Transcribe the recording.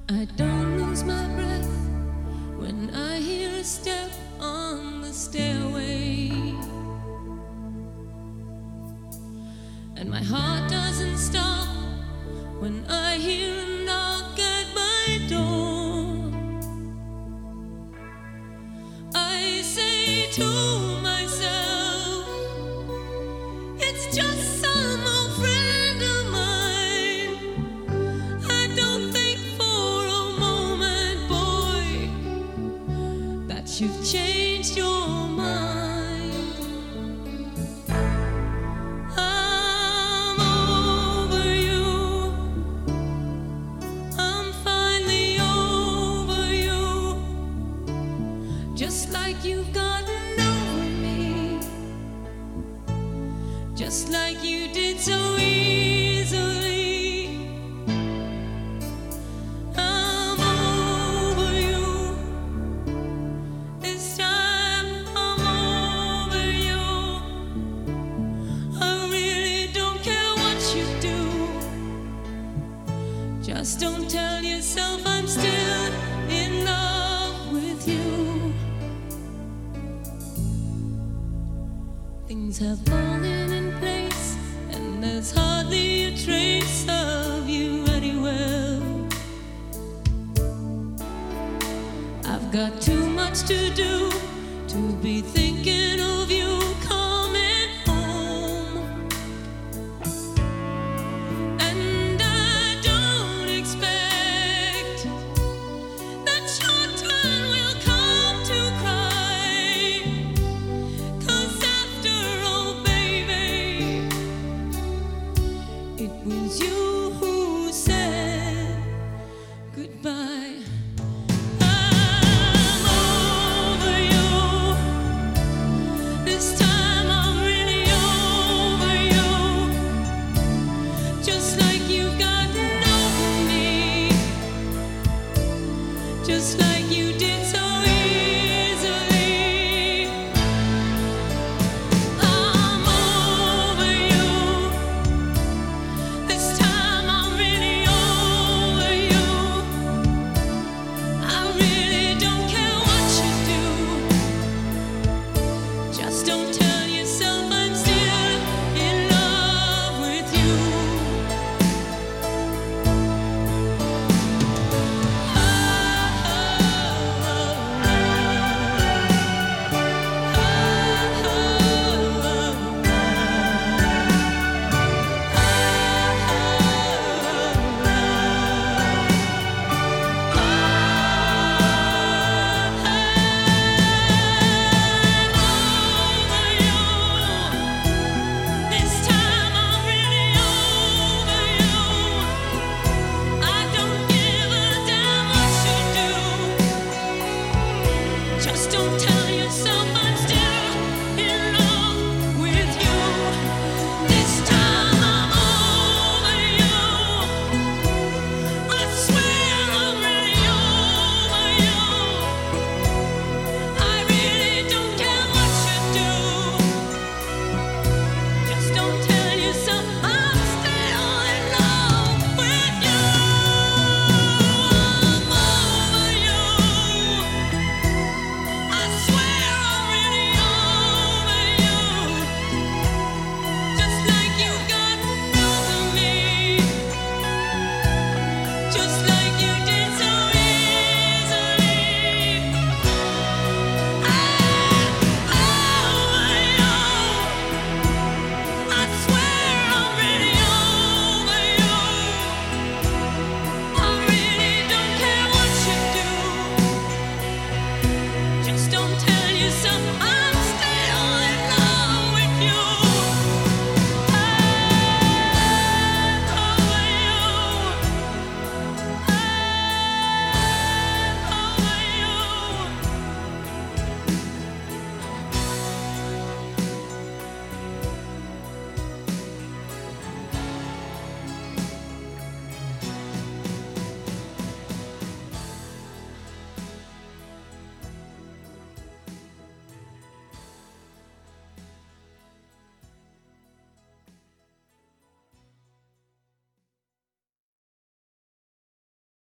I don't lose my breath when I hear a step on the stairway, and my heart doesn't stop when I hear a knock at my door. I say to myself, it's just some old friend of mine. I don't think for a moment, boy, that you've changed your mind. I'm over you. I'm finally over you. Just like you've gotten over me, just like you did so easily. I'm over you. This time I'm over you. I really don't care what you do. Just don't tell yourself I'm still in love with you. Things have fallen in place, and there's hardly a trace of you anywhere. I've got too much to do to be thinking